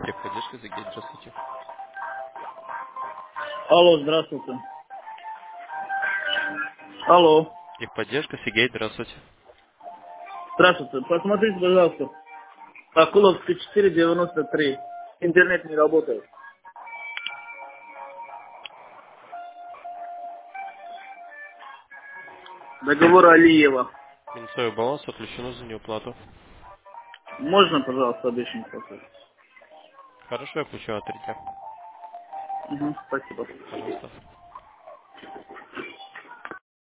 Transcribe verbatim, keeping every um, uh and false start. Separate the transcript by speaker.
Speaker 1: Техподдержка, Сергей, здравствуйте.
Speaker 2: Алло, здравствуйте. Алло,
Speaker 1: Техподдержка, Сергей, здравствуйте.
Speaker 2: здравствуйте. Посмотрите, пожалуйста. Акуловский четыре девяносто три. Интернет не работает. Договор Алиева.
Speaker 1: Минусовой баланс отключено за неуплату.
Speaker 2: Можно, пожалуйста, обещание послать?
Speaker 1: Хорошо, я включу отрите.
Speaker 2: Угу, спасибо.
Speaker 1: Пожалуйста.